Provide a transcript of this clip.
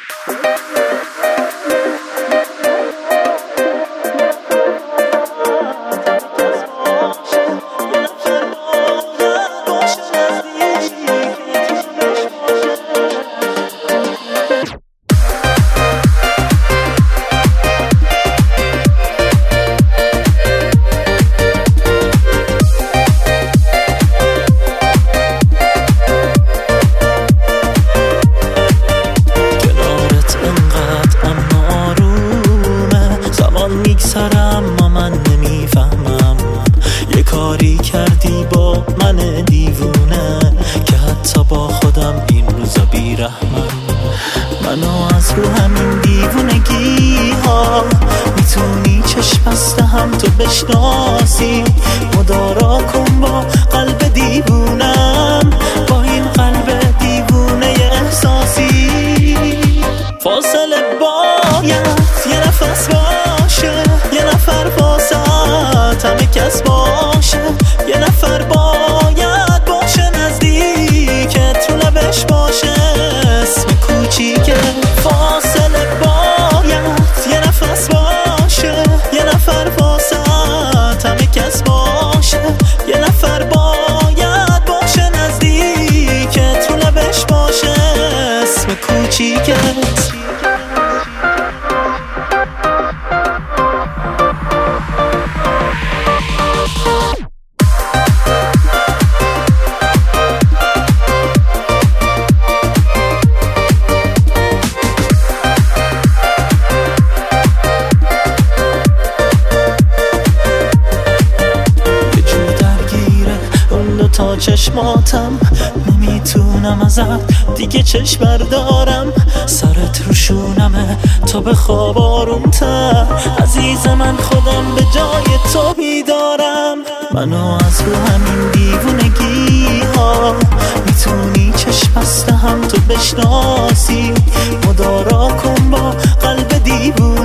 میگذرم اما من نمیفهمم یه کاری کردی با من دیوونه که حتی با خودم این روزا بیرحمم. منو از رو همین دیوونگی ها میتونی چشم بسته هم تو بشناسی، مدارا کن با قلب دیوونم، با این قلب دیوونه احساسی. فاصله باید یه نفس باشه، یه نفر واسط همه کس باشه، یه نفر باید باشه نزدیکت رو لبش باشه اسم کوچیکه. فاصله باید یه نفس باشه، یه نفر واسط همه کس باشه، یه نفر باید باشه نزدیکت رو لبش باشه اسم کوچیکت. تا چشماتم نمیتونم ازت دیگه چشم بردارم، سرت رو شونمه تا به خواب آرومتر، عزیز من خودم به جای تو بیدارم. منو از رو همین دیوونگی ها میتونی چشم بسته هم تو بشناسی، مدارا کن با قلب دیوونه